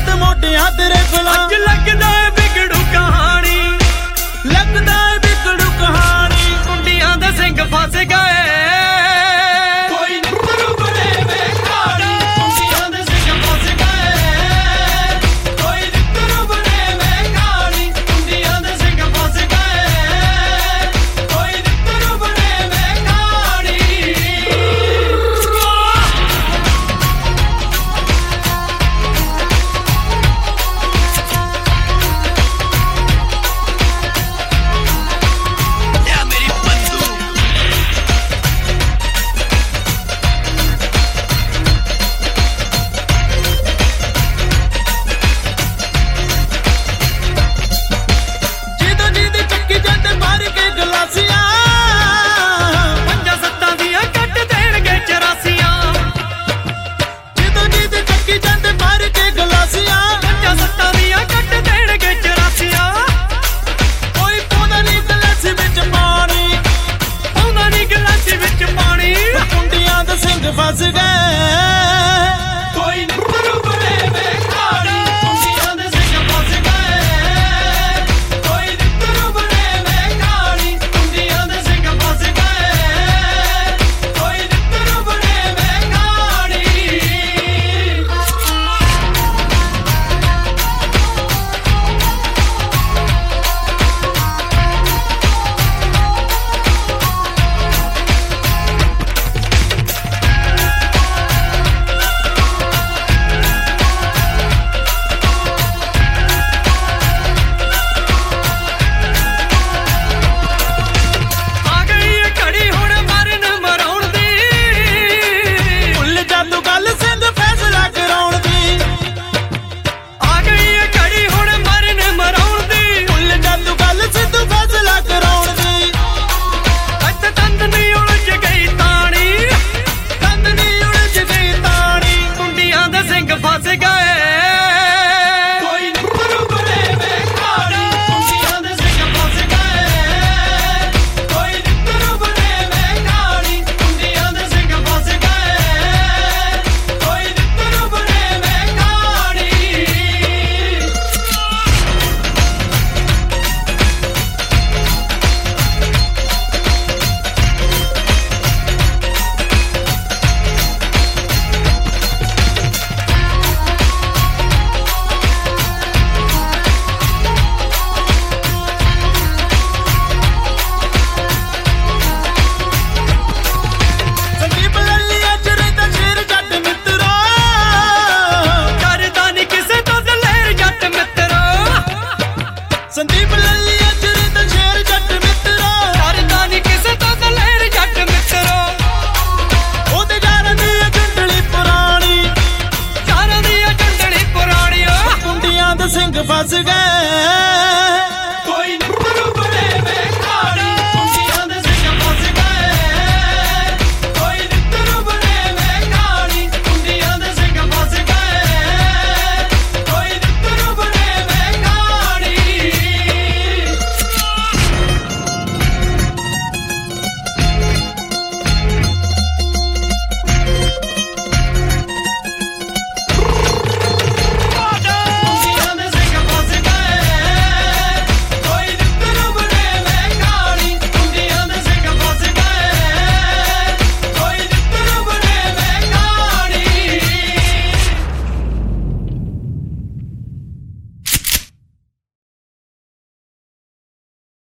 ਲੱਤ ਮੋਢਿਆਂ ਤੇਰੇ ਗੁਲਾਮ। ਅੱਜ ਲੱਗਦਾ ਏ ਵਿਗੜੂ ਕਹਾਣੀ, ਲੱਗਦਾ ਏ ਵਿਗੜੂ ਕਹਾਣੀ। ਕੁੰਡੀਆਂ ਦੇ ਸਿੰਘ ਫਸ ਗਏ, ਕੋਈ ਨਿੱਤਰੂ ਬਣੇ ਵੇ ਖਾਣੀ। ਕੁੰਡੀਆਂ ਦੇ ਸਿੰਘ ਫਸ ਗਏ, ਕੋਈ ਨਿੱਤਰੂ ਬਣੇ ਵੇ ਖਾਣੀ। ਕੁੰਡੀਆਂ ਦੇ ਸਿੰਘ ਫਸ ਗਏ, ਕੋਈ ਨਿੱਤਰੂ ਬਣੇ ਵੇ ਖਾਣੀ। फस गए, कोई नित्तरू बने वे खानी। कुंडियां दे सिंह फस गए, कोई नित्तरू बने वे खानी। कुंडियां दे सिंह फस गए, कोई नित्तरू बने वे खानी। संदीप लल्ली अजरे दा शेर जट मित्रो, डरदा नी किसे तो दलेर जट मित्रो। ओदे यारां दी जंडली पुरानी, यारां दी जंडली पुरानी। कुंडियां दे सिंह फस गए,